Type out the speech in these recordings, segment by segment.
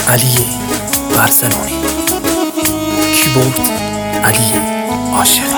علی برزنونی. کیبورد علی عاشقی.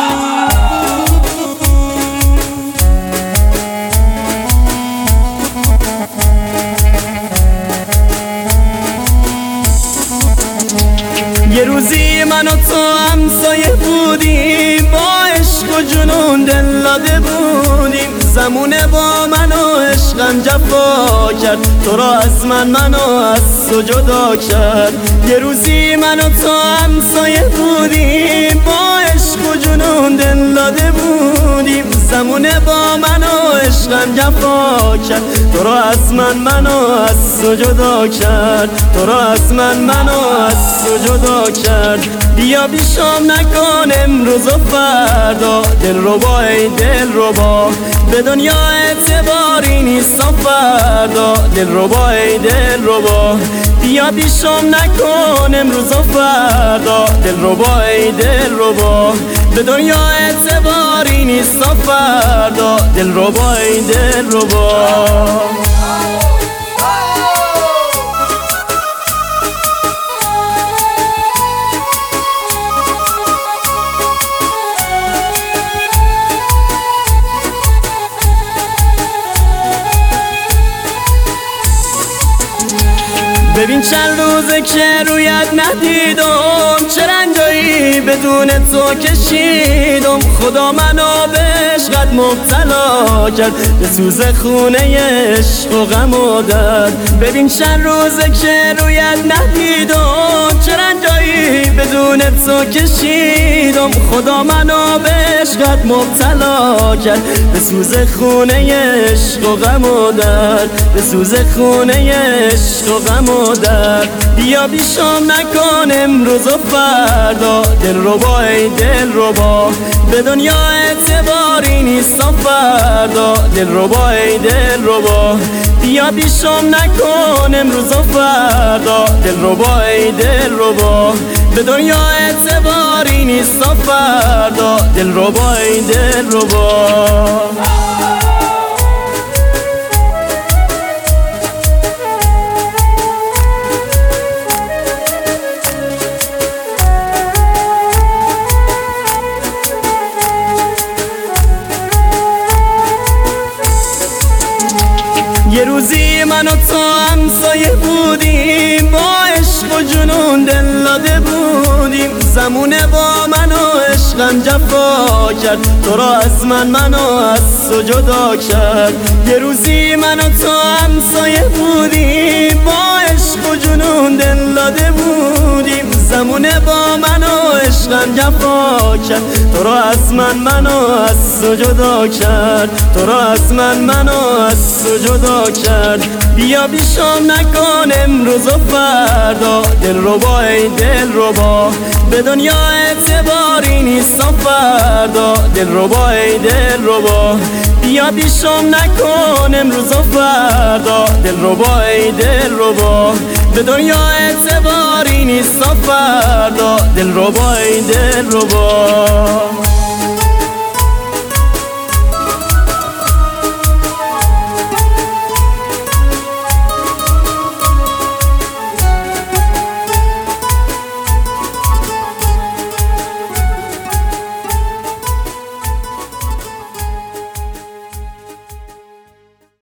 یه روزی من و تو همسایه بودیم، با عشق و جنون دل داده بودیم. زمونه با من و عشقم جفا کرد، تو را از منو از تو جدا کرد. یه روزی من و تو همسایه بودیم، با عشق و جنون دل داده بودیم. زمونه با من و عشقم جفا کرد، تو را از منو از تو جدا کرد. تو را از منو از تو جدا کرد. بیا بیشام نکن امروز و فردا، دل ربا ای دل ربا، به دنیا اعتباری نیست و فردا. دل ربا ای دل ربا، بیا بیشام نکن امروز و فردا. دل ربا ای دل ربا، به دنیا اعتباری نیست و فردا. دل ربا ای دل ربا. ببین چند روزه که رویت ندیدم، چه رنجایی بدون تو کشیدم. خدا منو به عشقت مبتلا کرد، به سوز خونه عشق و غم و درد. ببین چند روزه که رویت ندیدم، چه رنجایی بدون تو کشیدم. خدا منو به عشقت مبتلا کرد، به سوز خونه عشق و غم و درد. به سوز خونه عشق و غم و درد. بیا بیشام نکن امروز و فردا، دل ربا ای دل ربا، به دنیا اعتباری نیست و فردا. دل ربا ای دل ربا، بیا بیشام نکن امروز و فردا. دل ربا ای دل ربا، به دنیا اعتباری نیست و فردا. دل ربا ای دل ربا. یه روزی من و تو همسایه بودیم، با عشق و جنون دل داده بودیم. زمونه با من و عشقم جفا کرد، تو را از منو از تو جدا کرد. یه روزی من و تو همسایه بودیم، با عشق و جنون دل داده بودیم. زمونه با من و عشقم جفا کرد، تو را از منو از تو جدا کرد. تو را از منو از تو جدا کرد. بیا بیشام نکن امروز و فردا، دل ربا ای دل ربا، به دنیا اعتباری نیست و فردا. دل ربا ای دل ربا، بیا بیشام نکن امروز و فردا. دل ربا ای دل ربا، به دنیا اعتباری نیست و فردا. دل ربا ای دل ربا.